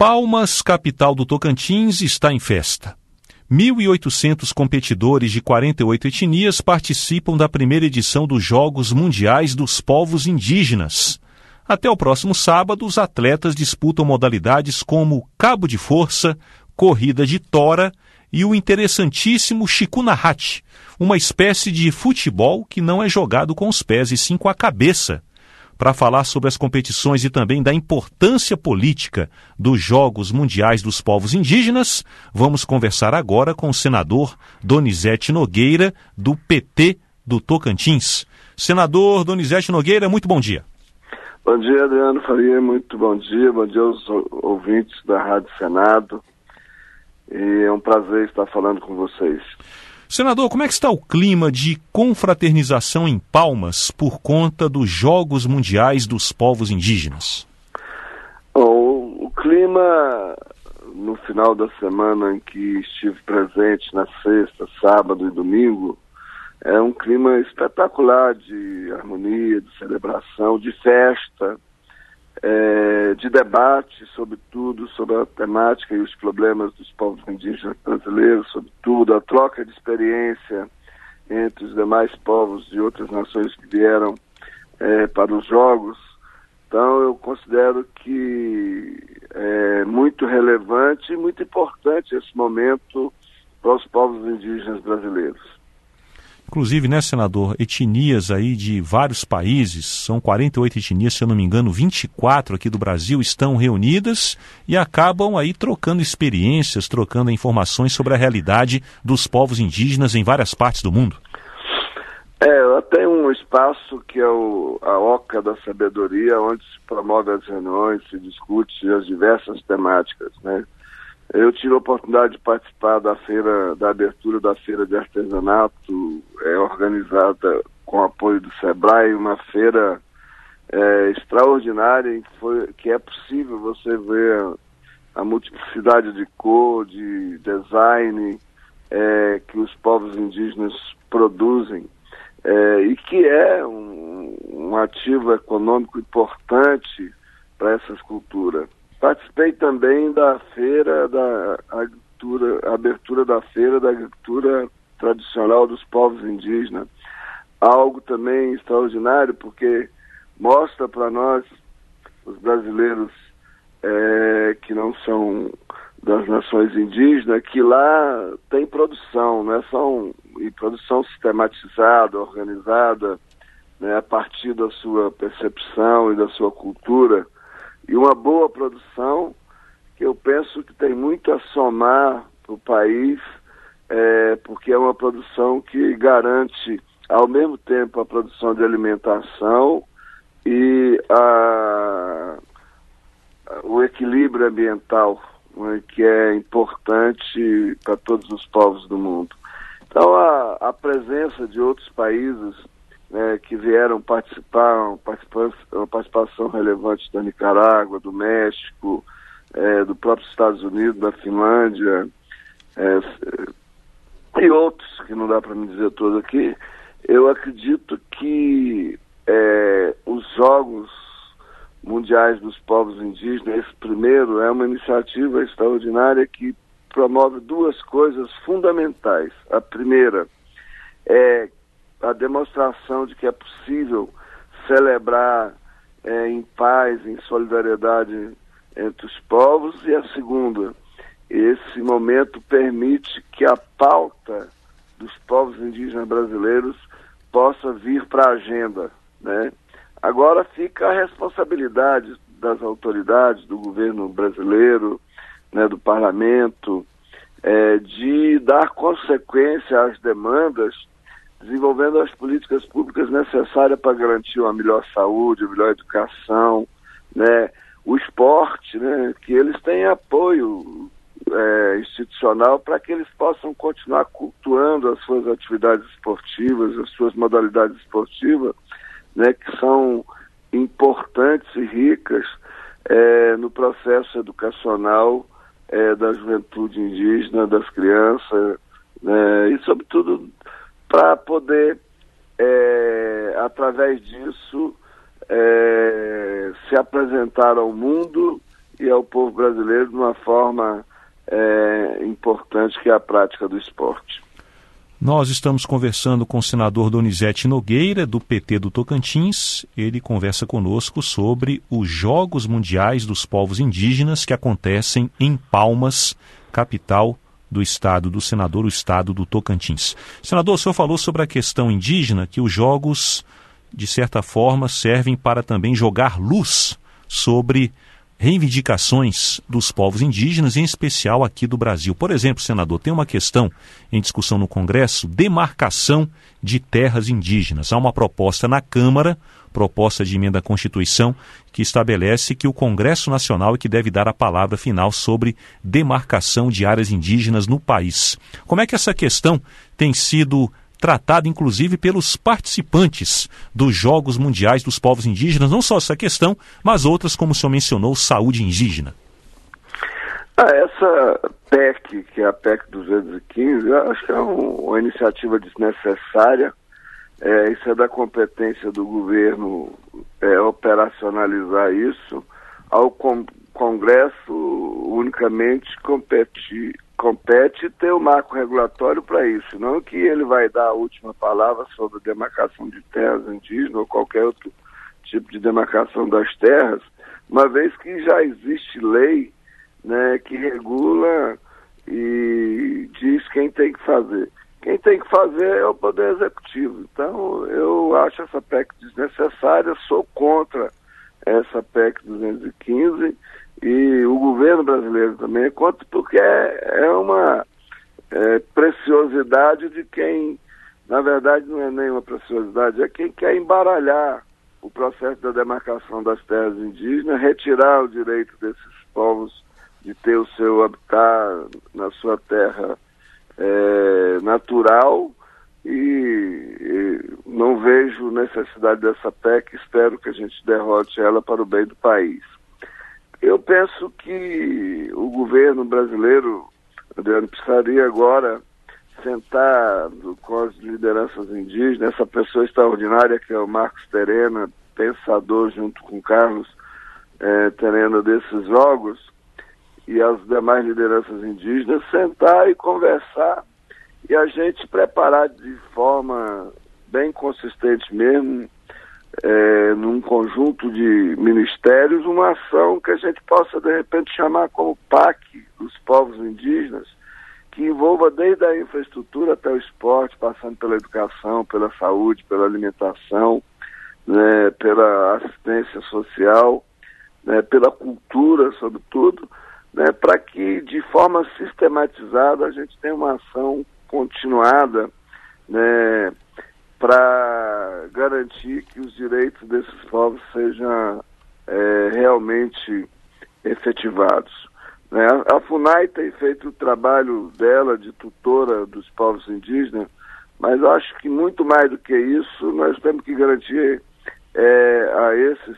Palmas, capital do Tocantins, está em festa. 1.800 competidores de 48 etnias participam da primeira edição dos Jogos Mundiais dos Povos Indígenas. Até o próximo sábado, os atletas disputam modalidades como cabo de força, corrida de tora e o interessantíssimo Chikunahate, uma espécie de futebol que não é jogado com os pés e sim com a cabeça. Para falar sobre as competições e também da importância política dos Jogos Mundiais dos Povos Indígenas, vamos conversar agora com o senador Donizete Nogueira, do PT do Tocantins. Senador Donizete Nogueira, muito bom dia. Bom dia, Adriano Faria, muito bom dia aos ouvintes da Rádio Senado. E é um prazer estar falando com vocês. Senador, como é que está o clima de confraternização em Palmas por conta dos Jogos Mundiais dos Povos Indígenas? O clima, no final da semana em que estive presente, na sexta, sábado e domingo, é um clima espetacular de harmonia, de celebração, de festa, de debate sobre tudo, sobre a temática e os problemas dos povos indígenas brasileiros, sobre tudo, a troca de experiência entre os demais povos de outras nações que vieram para os Jogos. Então eu considero que é muito relevante e muito importante esse momento para os povos indígenas brasileiros. Inclusive, né, senador, etnias aí de vários países, são 48 etnias, se eu não me engano, 24 aqui do Brasil estão reunidas e acabam aí trocando experiências, trocando informações sobre a realidade dos povos indígenas em várias partes do mundo. Ela tem um espaço que é a Oca da Sabedoria, onde se promove as reuniões, se discute as diversas temáticas, né? Eu tive a oportunidade de participar da abertura da feira de artesanato, organizada com apoio do Sebrae, uma feira extraordinária, que é possível você ver a multiplicidade de cor, de design que os povos indígenas produzem, e que é um ativo econômico importante para essa cultura. Participei também da feira da agricultura, a abertura da feira da agricultura tradicional dos povos indígenas. Algo também extraordinário, porque mostra para nós, os brasileiros que não são das nações indígenas, que lá tem produção, né? E produção sistematizada, organizada, né? A partir da sua percepção e da sua cultura. E uma boa produção que eu penso que tem muito a somar para o país, porque é uma produção que garante, ao mesmo tempo, a produção de alimentação e o equilíbrio ambiental, né, que é importante para todos os povos do mundo. Então, a presença de outros países que vieram participar, uma participação relevante da Nicarágua, do México, do próprio Estados Unidos, da Finlândia, e outros, que não dá para me dizer todos aqui. Eu acredito que os Jogos Mundiais dos Povos Indígenas, esse primeiro, é uma iniciativa extraordinária que promove duas coisas fundamentais. A primeira é a demonstração de que é possível celebrar em paz, em solidariedade entre os povos, e a segunda, esse momento permite que a pauta dos povos indígenas brasileiros possa vir para a agenda, né? Agora fica a responsabilidade das autoridades, do governo brasileiro, né, do parlamento, de dar consequência às demandas, desenvolvendo as políticas públicas necessárias para garantir uma melhor saúde, uma melhor educação, né? O esporte, né? Que eles têm apoio institucional para que eles possam continuar cultuando as suas atividades esportivas, as suas modalidades esportivas, né? Que são importantes e ricas no processo educacional da juventude indígena, das crianças, né? E, sobretudo, para poder, através disso, se apresentar ao mundo e ao povo brasileiro de uma forma importante, que é a prática do esporte. Nós estamos conversando com o senador Donizete Nogueira, do PT do Tocantins. Ele conversa conosco sobre os Jogos Mundiais dos Povos Indígenas que acontecem em Palmas, capital do estado do senador, o estado do Tocantins. Senador, o senhor falou sobre a questão indígena, que os jogos, de certa forma, servem para também jogar luz sobre reivindicações dos povos indígenas, em especial aqui do Brasil. Por exemplo, senador, tem uma questão em discussão no Congresso, demarcação de terras indígenas. Há uma proposta na Câmara, proposta de emenda à Constituição, que estabelece que o Congresso Nacional é que deve dar a palavra final sobre demarcação de áreas indígenas no país. Como é que essa questão tem sido tratada, inclusive, pelos participantes dos Jogos Mundiais dos Povos Indígenas? Não só essa questão, mas outras, como o senhor mencionou, saúde indígena. Essa PEC, que é a PEC 215, eu acho que é uma iniciativa desnecessária. Isso é da competência do governo operacionalizar isso. Ao Congresso unicamente compete ter o marco regulatório para isso, não que ele vai dar a última palavra sobre a demarcação de terras indígenas ou qualquer outro tipo de demarcação das terras, uma vez que já existe lei, né, que regula e diz quem tem que fazer. Quem tem que fazer é o Poder Executivo. Então, eu acho essa PEC desnecessária, sou contra essa PEC 215, e o governo brasileiro também é contra, porque é uma preciosidade de quem, na verdade, não é nenhuma preciosidade, é quem quer embaralhar o processo da demarcação das terras indígenas, retirar o direito desses povos de ter o seu habitat na sua terra natural, e não vejo necessidade dessa PEC, espero que a gente derrote ela para o bem do país. Eu penso que o governo brasileiro, Adriano, precisaria agora sentar com as lideranças indígenas, essa pessoa extraordinária que é o Marcos Terena, pensador junto com Carlos Terena desses jogos, e as demais lideranças indígenas, sentar e conversar e a gente preparar de forma bem consistente mesmo, num conjunto de ministérios, uma ação que a gente possa, de repente, chamar como PAC dos povos indígenas, que envolva desde a infraestrutura até o esporte, passando pela educação, pela saúde, pela alimentação, né, pela assistência social, né, pela cultura, sobretudo, né, para que, de forma sistematizada, a gente tenha uma ação continuada, né, para garantir que os direitos desses povos sejam realmente efetivados. Né? A FUNAI tem feito o trabalho dela de tutora dos povos indígenas, mas eu acho que muito mais do que isso, nós temos que garantir a esses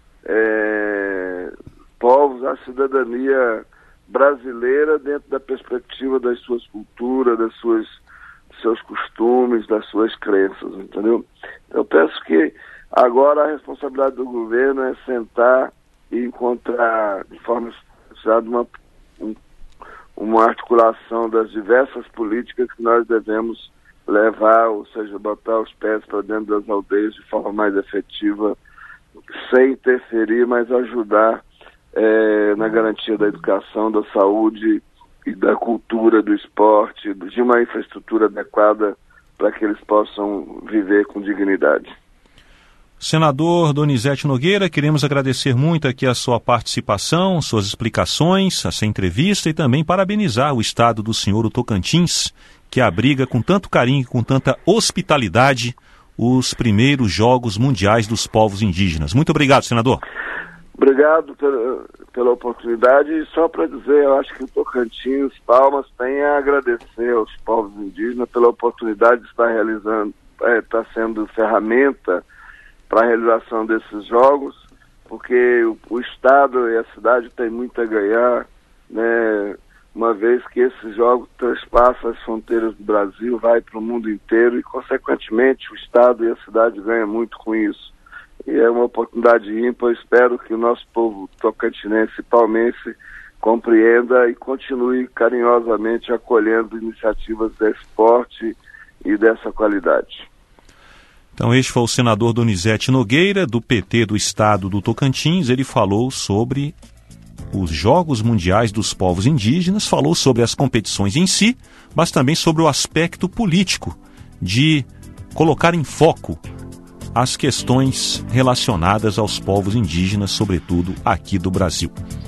povos a cidadania brasileira dentro da perspectiva das suas culturas, dos seus costumes, das suas crenças, entendeu? Eu penso que agora a responsabilidade do governo é sentar e encontrar de forma estruturada uma articulação das diversas políticas que nós devemos levar, ou seja, botar os pés para dentro das aldeias de forma mais efetiva, sem interferir, mas ajudar na garantia da educação, da saúde e da cultura, do esporte, de uma infraestrutura adequada para que eles possam viver com dignidade. Senador Donizete Nogueira, queremos agradecer muito aqui a sua participação, suas explicações, essa entrevista, e também parabenizar o estado do senhor, o Tocantins, que abriga com tanto carinho e com tanta hospitalidade os primeiros Jogos Mundiais dos Povos Indígenas. Muito obrigado, senador. Obrigado pela oportunidade, e só para dizer, eu acho que o Tocantins, Palmas, tem a agradecer aos povos indígenas pela oportunidade de estar realizando, está sendo ferramenta para a realização desses jogos, porque o Estado e a cidade têm muito a ganhar, né, uma vez que esses jogos transpassam as fronteiras do Brasil, vai para o mundo inteiro e, consequentemente, o Estado e a cidade ganham muito com isso. e é uma oportunidade ímpar. Eu espero que o nosso povo tocantinense e palmense compreenda e continue carinhosamente acolhendo iniciativas desse porte e dessa qualidade. Então este foi o senador Donizete Nogueira, do PT do estado do Tocantins. Ele falou sobre os Jogos Mundiais dos Povos Indígenas, falou sobre as competições em si, mas também sobre o aspecto político de colocar em foco as questões relacionadas aos povos indígenas, sobretudo aqui do Brasil.